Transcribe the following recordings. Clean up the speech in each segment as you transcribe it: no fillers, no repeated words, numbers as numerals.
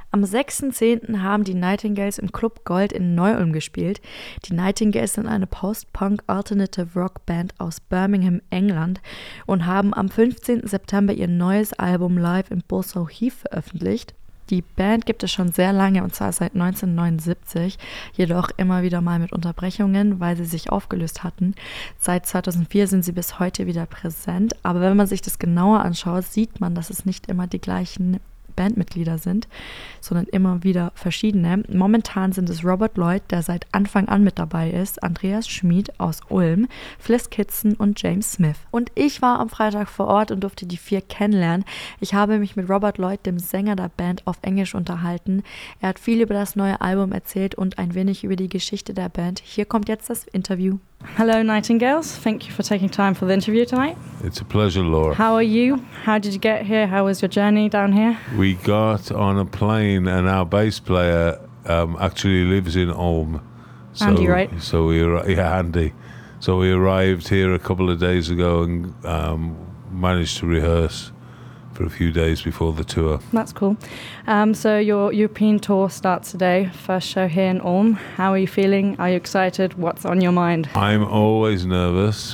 Am 6.10. haben die Nightingales im Club Gold in Neu-Ulm gespielt. Die Nightingales sind eine Post-Punk-Alternative-Rock-Band aus Birmingham, England und haben am 15. September ihr neues Album live in Balsall Heath veröffentlicht. Die Band gibt es schon sehr lange, und zwar seit 1979, jedoch immer wieder mal mit Unterbrechungen, weil sie sich aufgelöst hatten. Seit 2004 sind sie bis heute wieder präsent, aber wenn man sich das genauer anschaut, sieht man, dass es nicht immer die gleichen Bandmitglieder sind, sondern immer wieder verschiedene. Momentan sind es Robert Lloyd, der seit Anfang an mit dabei ist, Andreas Schmid aus Ulm, Fliss Kitson und James Smith. Und ich war am Freitag vor Ort und durfte die 4 kennenlernen. Ich habe mich mit Robert Lloyd, dem Sänger der Band, auf Englisch unterhalten. Er hat viel über das neue Album erzählt und ein wenig über die Geschichte der Band. Hier kommt jetzt das Interview. Hello, Nightingales. Thank you for taking time for the interview tonight. It's a pleasure, Laura. How are you? How did you get here? How was your journey down here? We got on a plane, and our bass player actually lives in Ulm. So, Andy, right? Andy. So we arrived here a couple of days ago and managed to rehearse for a few days before the tour. That's cool. So your European tour starts today. First show here in Ulm. How are you feeling? Are you excited? What's on your mind? I'm always nervous.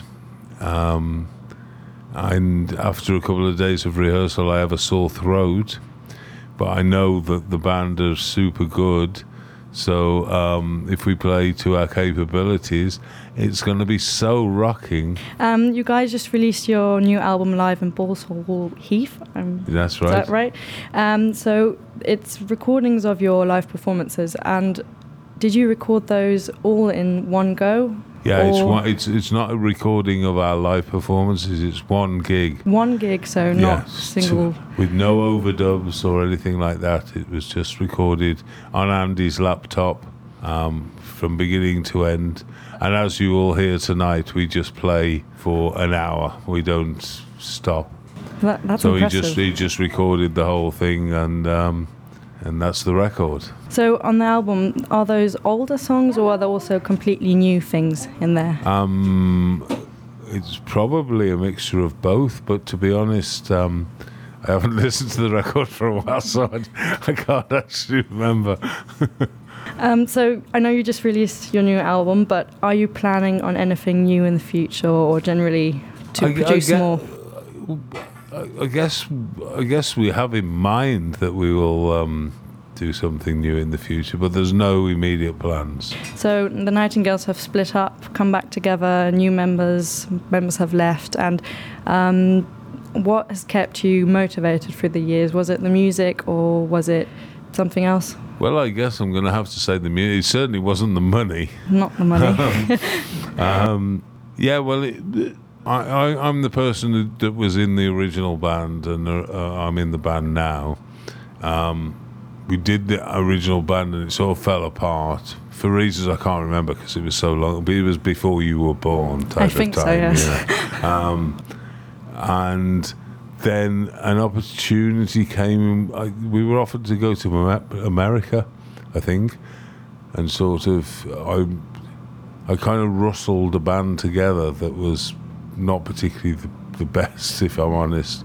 And after a couple of days of rehearsal, I have a sore throat. But I know that the band are super good. So if we play to our capabilities, it's going to be so rocking. You guys just released your new album live in Balsall Heath. That's right. Is that right? So it's recordings of your live performances. And did you record those all in one go? Yeah, it's not a recording of our live performances. It's one gig. One gig, so not single. With no overdubs or anything like that. It was just recorded on Andy's laptop from beginning to end. And as you all hear tonight, we just play for an hour. We don't stop. That's so impressive. he just recorded the whole thing, and that's the record. So on the album, are those older songs or are there also completely new things in there? It's probably a mixture of both, but to be honest, I haven't listened to the record for a while, so I can't actually remember. So I know you just released your new album, but are you planning on anything new in the future or generally to produce more? I guess we have in mind that we will do something new in the future, but there's no immediate plans. So the Nightingales have split up, come back together, new members have left, and what has kept you motivated through the years? Was it the music or was it something else? Well, I guess I'm going to have to say the music. It certainly wasn't the money. Not the money. Yeah, well, I'm the person that was in the original band, and I'm in the band now. We did the original band, and it sort of fell apart for reasons I can't remember because it was so long. But it was before you were born. I think so, yes. And then an opportunity came. We were offered to go to America, I think, and sort of I kind of rustled a band together that was not particularly the best, if I'm honest.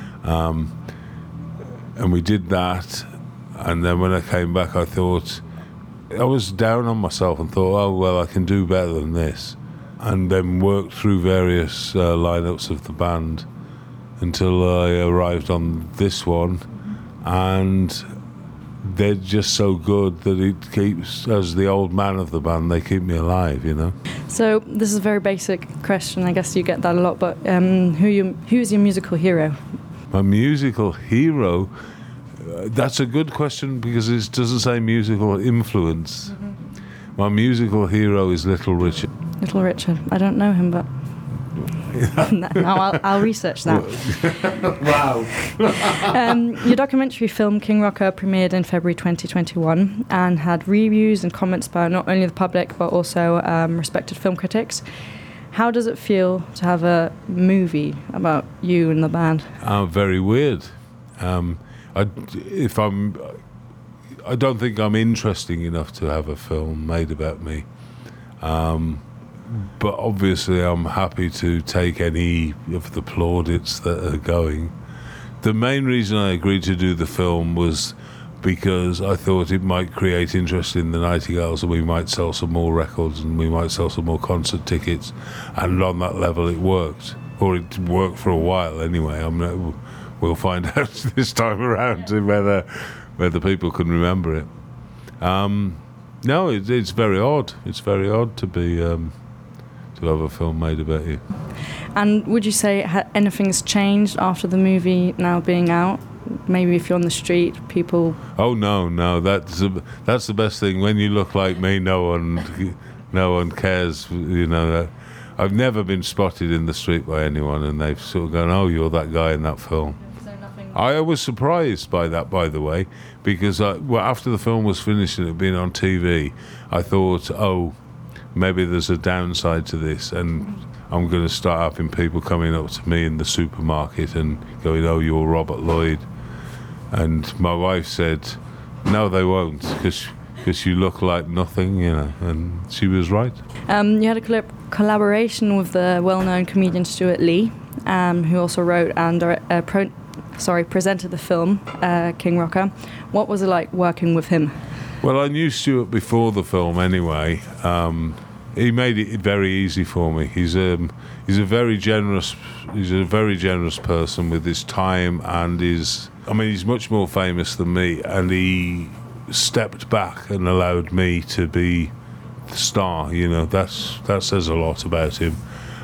And we did that, and then when I came back, I thought, I was down on myself and thought, oh, well, I can do better than this. And then worked through various lineups of the band until I arrived on this one, and they're just so good that it keeps, as the old man of the band, they keep me alive, you know. So this is a very basic question, I guess you get that a lot, but who's your musical hero? My musical hero? That's a good question because it doesn't say musical influence. Mm-hmm. My musical hero is Little Richard. Little Richard. I don't know him, but now I'll research that. Wow. Your documentary film King Rocker premiered in February 2021 and had reviews and comments by not only the public but also respected film critics. How does it feel to have a movie about you and the band? Very weird. I don't think I'm interesting enough to have a film made about me. But obviously I'm happy to take any of the plaudits that are going. The main reason I agreed to do the film was because I thought it might create interest in the Nightingales and we might sell some more records and we might sell some more concert tickets. And on that level it worked. Or it worked for a while anyway. We'll find out this time around whether people can remember it. No, it's very odd. It's very odd to be to have a film made about you. And would you say anything's changed after the movie now being out? Maybe if you're on the street, people... Oh, no, that's the best thing. When you look like me, no one cares, you know. That I've never been spotted in the street by anyone, and they've sort of gone, oh, you're that guy in that film. I was surprised by that, by the way, because after the film was finished and it had been on TV, I thought, oh, maybe there's a downside to this, and I'm going to start having people coming up to me in the supermarket and going, oh, you're Robert Lloyd. And my wife said, no, they won't, because you look like nothing, you know, and she was right. You had a collaboration with the well-known comedian Stuart Lee, who also wrote and presented the film, King Rocker. What was it like working with him? Well, I knew Stuart before the film anyway. He made it very easy for me. He's a very generous person with his time and he's much more famous than me, and he stepped back and allowed me to be the star. You know, that says a lot about him.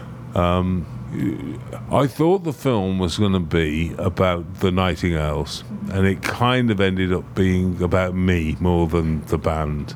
I thought the film was going to be about the Nightingales, and it kind of ended up being about me more than the band.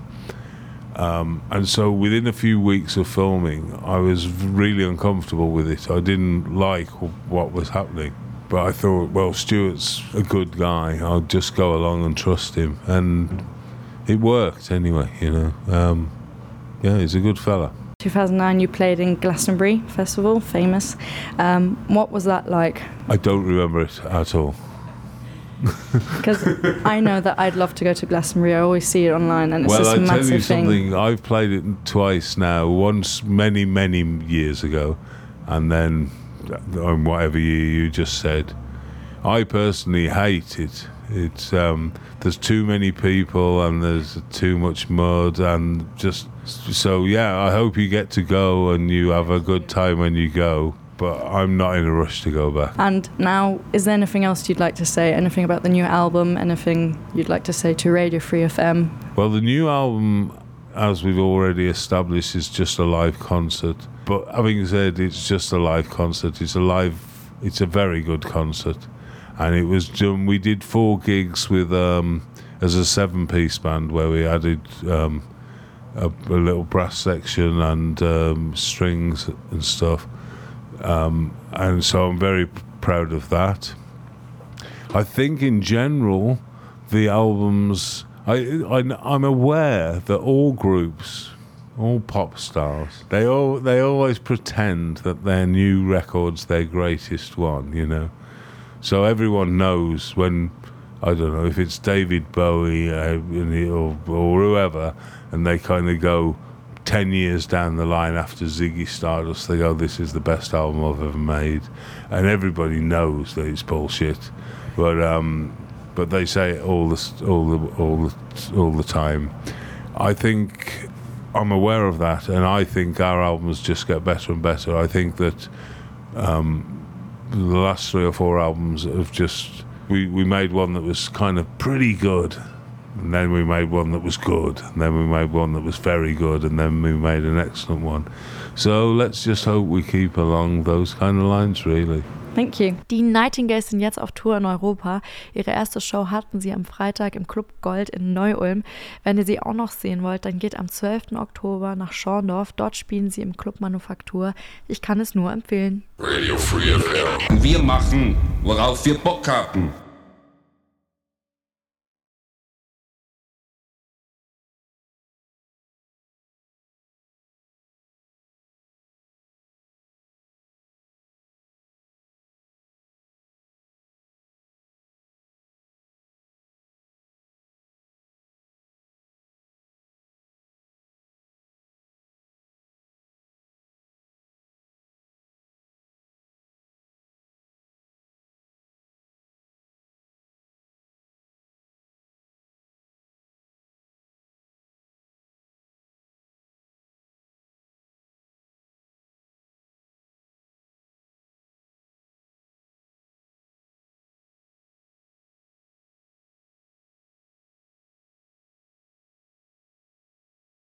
And so within a few weeks of filming, I was really uncomfortable with it. I didn't like what was happening. But I thought, well, Stuart's a good guy. I'll just go along and trust him. And it worked anyway, you know. Yeah, he's a good fella. 2009, you played in Glastonbury Festival, famous. What was that like? I don't remember it at all. Because I know that I'd love to go to Glastonbury. I always see it online, and it's just a massive thing. Well, I tell you something. I've played it twice now. Once many, many years ago, and then on whatever year you just said. I personally hate it. It's there's too many people and there's too much mud and just so yeah. I hope you get to go and you have a good time when you go. But I'm not in a rush to go back. And now, is there anything else you'd like to say? Anything about the new album? Anything you'd like to say to Radio Free FM? Well, the new album, as we've already established, is just a live concert. But having said it's just a live concert, it's a very good concert. And it was done, we did 4 gigs with as a 7-piece band where we added a little brass section and strings and stuff. And so I'm very proud of that. I think in general, the albums, I'm aware that all groups, all pop stars, they always pretend that their new record's their greatest one, you know. So everyone knows when, I don't know, if it's David Bowie or whoever, and they kind of go 10 years down the line after Ziggy Stardust, they go, this is the best album I've ever made, and everybody knows that it's bullshit, but they say it all the time. I think I'm aware of that, and I think our albums just get better and better. I think that the last 3 or 4 albums have just we made one that was kind of pretty good. And then we made one that was good, and then we made one that was very good, and then we made an excellent one. So let's just hope we keep along those kind of lines, really. Thank you. Die Nightingales sind jetzt auf Tour in Europa. Ihre erste Show hatten sie am Freitag im Club Gold in Neu-Ulm. Wenn ihr sie auch noch sehen wollt, dann geht am 12. Oktober nach Schorndorf. Dort spielen sie im Club Manufaktur. Ich kann es nur empfehlen. Radio Free FM. Wir machen, worauf wir Bock haben.